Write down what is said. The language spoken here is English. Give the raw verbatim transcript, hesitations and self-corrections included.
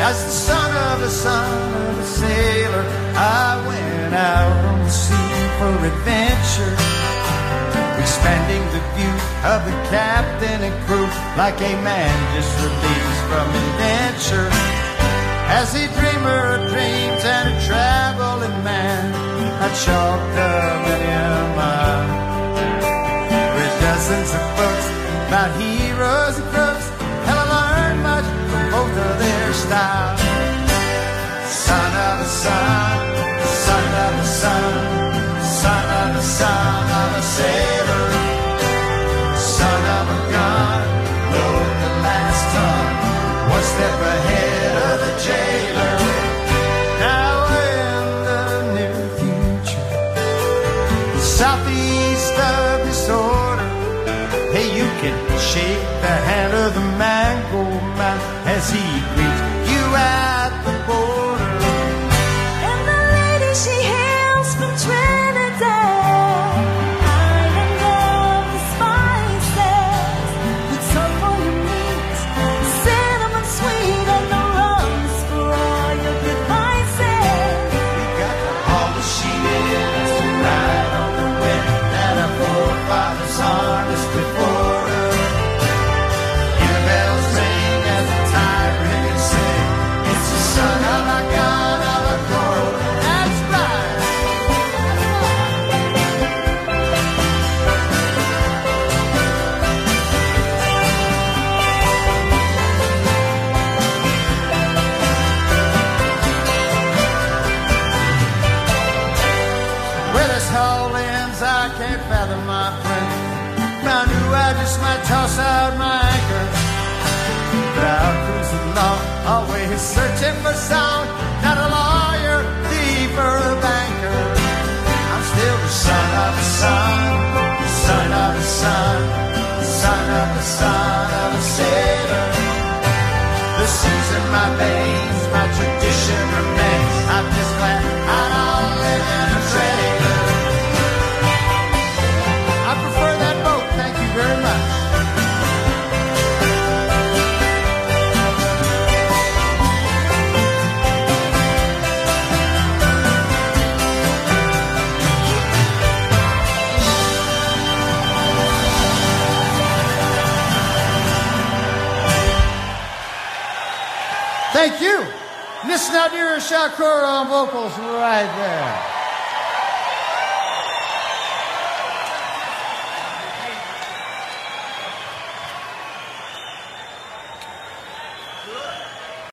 As the son of a son of a sailor, I went out on the sea for adventure, expanding the view of the captain and crew like a man just released from indenture. As a dreamer of dreams and a traveling man, I chalked up many a mile with dozens of books about heroes and crooks, and I learned much from both of their styles. Son of a son, son of a son, son of a son of a sailor, son of a gun, load the last ton, one step ahead of the jailer. Now in the near future, southeast of disorder, hey, you can shake the hand of the mango man as he greets you at the border. And the lady, she hails from Trinidad, island of the spices, with some on your meat, cinnamon sweet, and the rums for all your good vices. We got to haul the sheet in to ride on the wind that our forefathers harnessed before us. Hear the bells ring as the tide riggers sing. It's the son of a gun of a quarter. That's right. Where this hole ends, I can't fathom, my friend. I knew I just might toss out my anchor, but I'll cruise along, always searching for sound. Not a lawyer, thief, or a banker. I'm still the son of a son, son of a son, son of a son of a sailor. The seas in my veins, my tradition remains. I'm just glad I don't live in a trailer. I prefer that boat, thank you very much. Thank you. Miss Nadir Shakur on vocals right there.